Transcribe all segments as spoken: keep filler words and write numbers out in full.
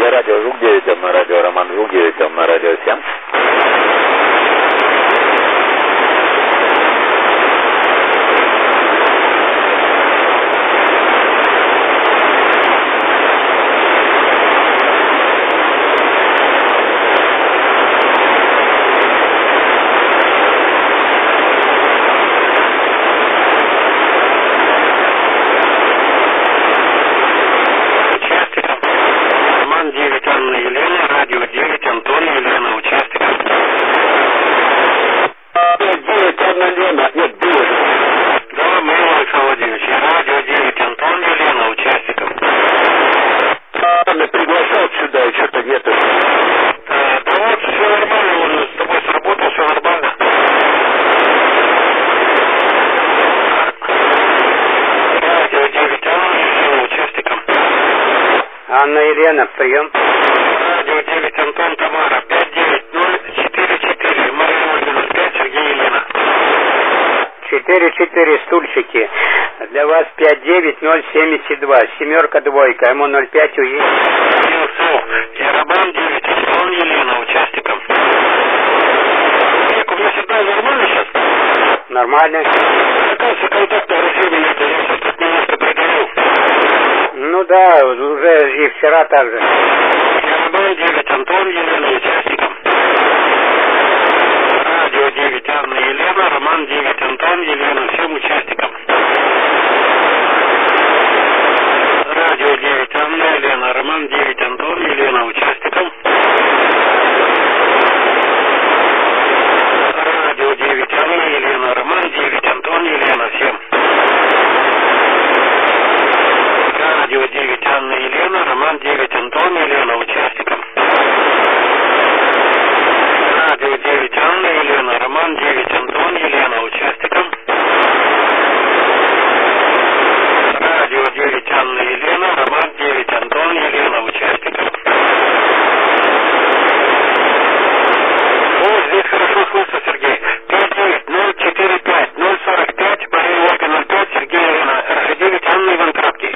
Это радио Жук девять, на радио Роман Жук девять, на радио семь. Елена, прием. Радио девять, Антон, Тамара, пять девять ноль четыре четыре, Мария Ольга ноль пять, Сергей, Елена. четыре четыре стульчики. Для вас пять девять ноль семьдесят два, семерка двойка, ему ноль пять уедет. Я Роман девять, Антон, Елена, участником. Ник, у меня сигнал нормально сейчас? Нормально. Оказывается, контакты России меня сейчас тут немножко пригорел. Ну да, уже и вчера так же. Я Роман девять, Антон, Елена, участником. Радио девять, Анна, Елена, Роман девять, Антон, Елена, всем участникам. Радио девять, Анна, Елена, Роман девять, Антон, Елена, участникам. Радио девять, Анна, Елена, Роман девять, Антон, Елена, всем. Радио девять, Анна, Елена, Роман девять, Антон, Елена, участникам. Радио девять, Анна, Елена, Роман девять, Антон, Елена, участникам. Радио девять, Анна, Елена, Роман девять, Антон, Елена, участникам. О, здесь хорошо слышно, Сергей. пять девять ноль четыре пять ноль сорок пять, Мария Ольга ноль пять, Сергей, Елена, эр гэ девять, Анна, Иван Краткий.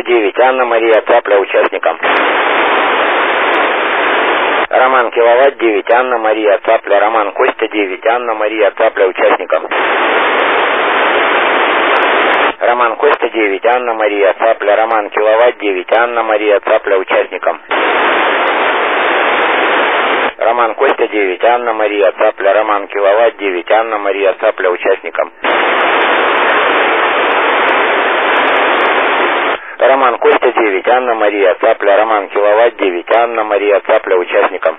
девять, Анна Мария Цапля участникам. Роман Киловатт девять, Анна Мария Цапля, Роман Костя девять, Анна Мария Цапля участникам. Роман Костя девять, Анна Мария Цапля, Роман Киловатт девять, Анна Мария Цапля участникам. Роман Костя девять, Анна Мария Цапля, Роман Киловатт девять, Анна Мария Цапля участникам. Роман Костя девять, Анна Мария Цапля, Роман Киловатт девять, Анна Мария Цапля участникам.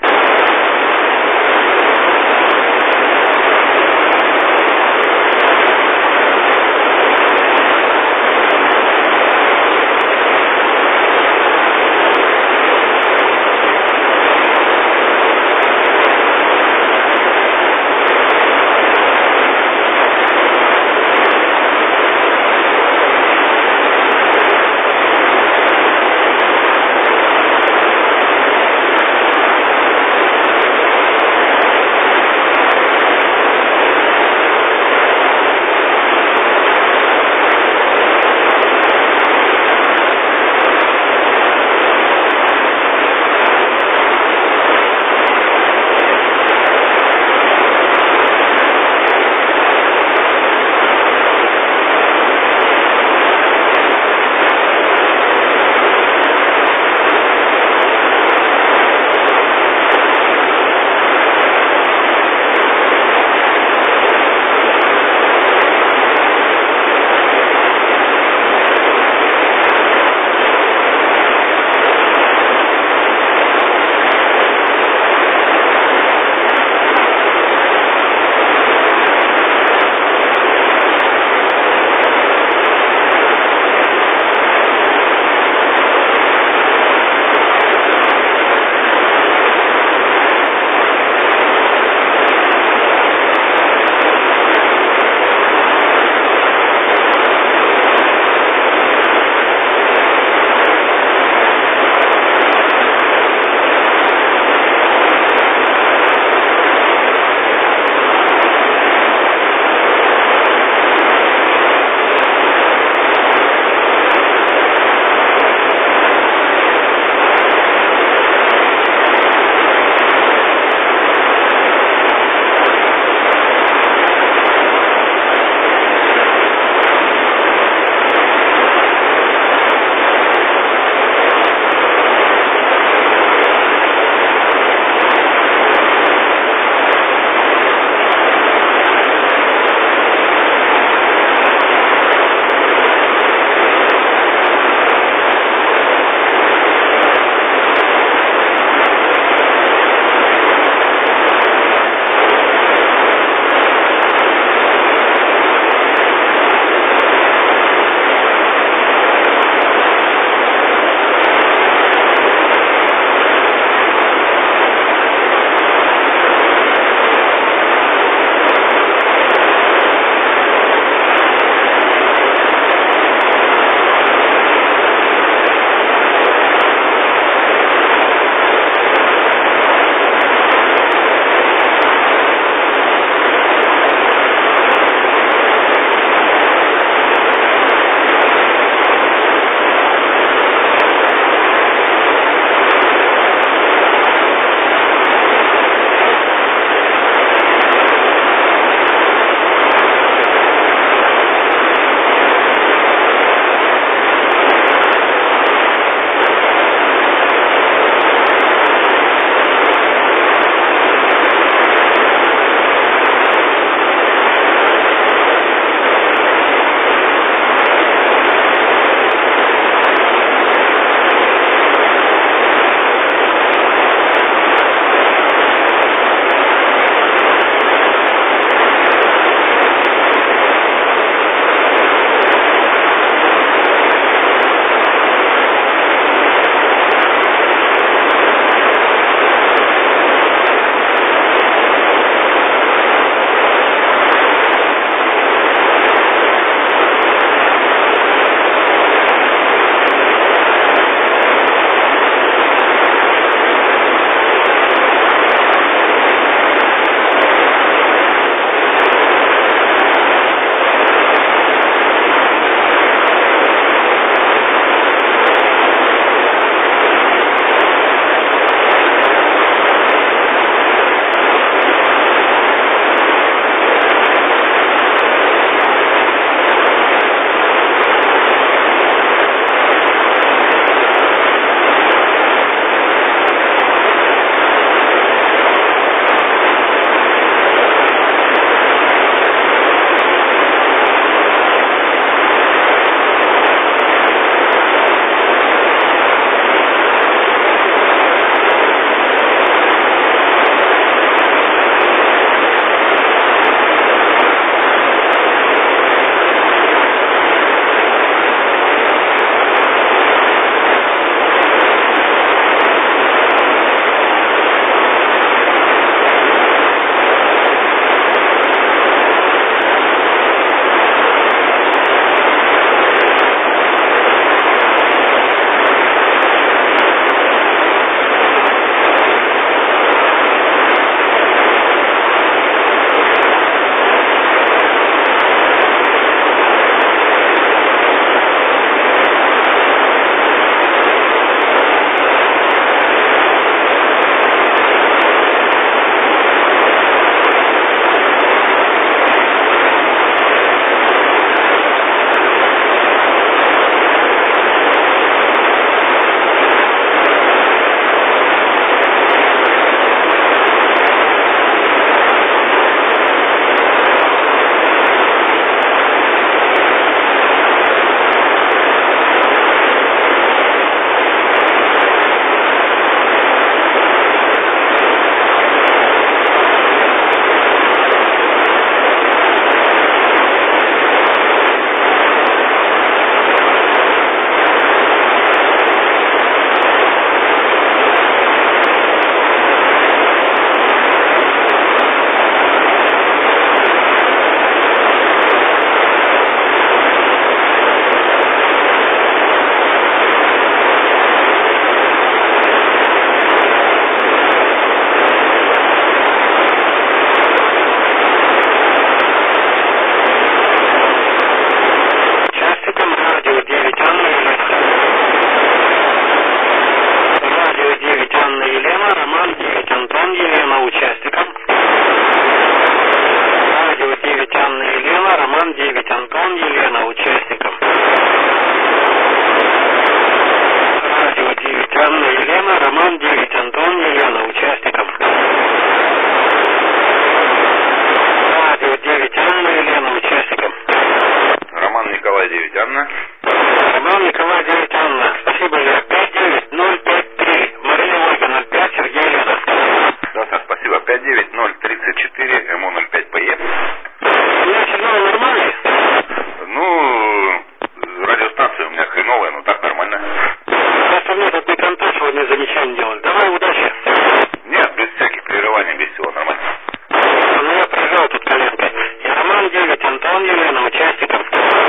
опытный контакт сегодня замечание делали. Давай, удачи. Нет, без всяких прерываний, без всего нормально. Ну я прижал тут коленкой. И Роман девять, Антон, Елена, участников.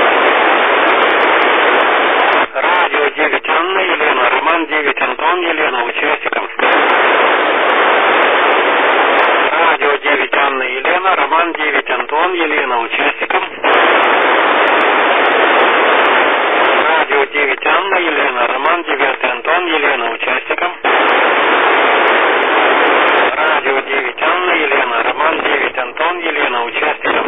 Радио девять, Анна, Елена, Роман девять, Антон, Елена, участников. Радио девять, Анна, Елена, Роман девять, Антон, Елена, участников. Радио девять, Анна, Елена, Роман девять, Антон, Елена, участником. Радио девять, Анна, Елена, Роман девять, Антон, Елена, участников.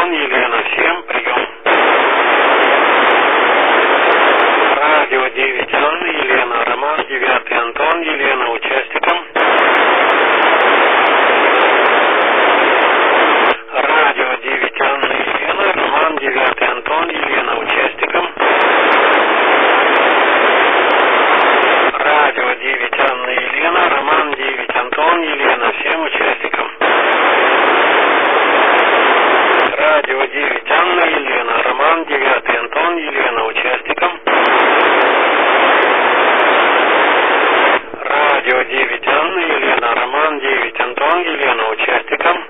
Антон, Елена, всем прием. Радио девять Анна, Елена, Роман, девятый Антон, Елена, участникам. Радио девять Анна, Елена, Роман, девятый Антон, Елена, участникам. Радио девять Анна, Елена, Роман, девять Антон, Елена, всем участникам. Радио девять Анна, Елена, Роман, девятый Антон, Елена, участникам. Радио девять Анна, Елена, Роман, девять Антон, Елена, участникам.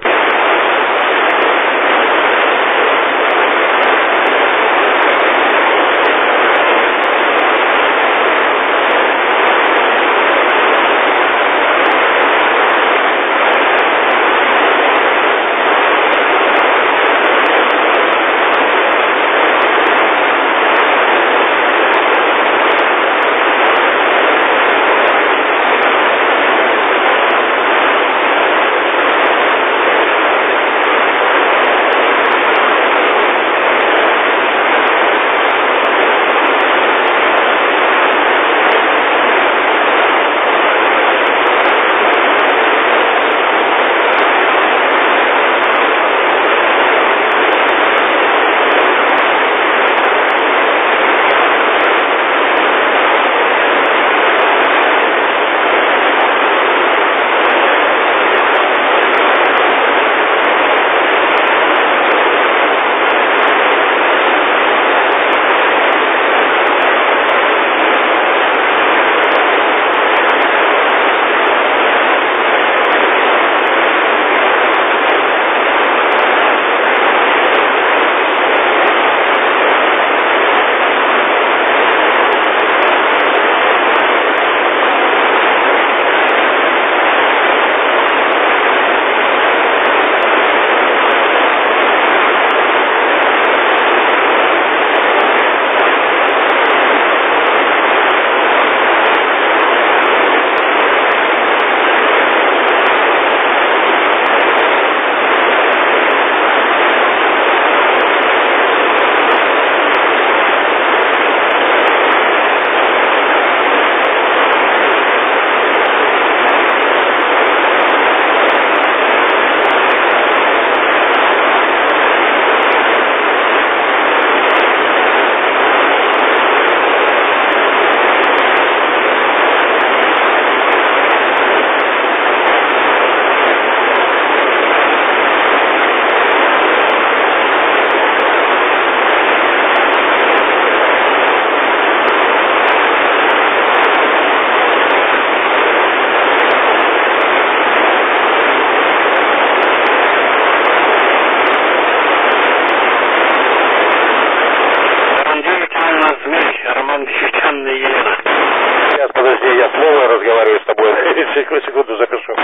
Секунду запишу.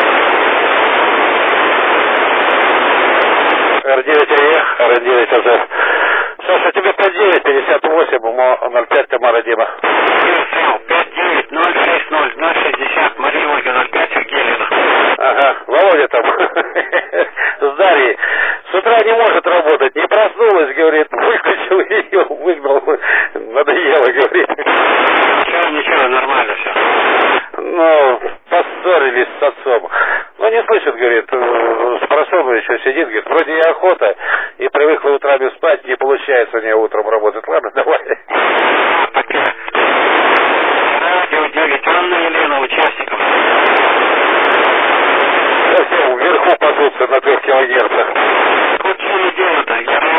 эр девять АЕ, эр девять АЗ. Саша, тебе пять девять пятьдесят восемь, ноль пять Тамара Дима. пять девять ноль шесть ноль ноль шестьдесят, Мария Ольга, ноль пять Сергей Елена. Ага, Володя там с Дарьей. С утра не может работать, не проснулась, говорит, выключил ее, выгнал, надоело, говорит. Ничего, ничего, нормально все. Ну, поссорились с отцом. Ну, не слышит, говорит, с просоном еще сидит, говорит, вроде и охота, и привыкла утрами спать, не получается у нее утром работать. Ладно, давай. Радио девять Анна, Елена, участников. Совсем вверху пасутся на трех килогерцах. Вот что дело-то, я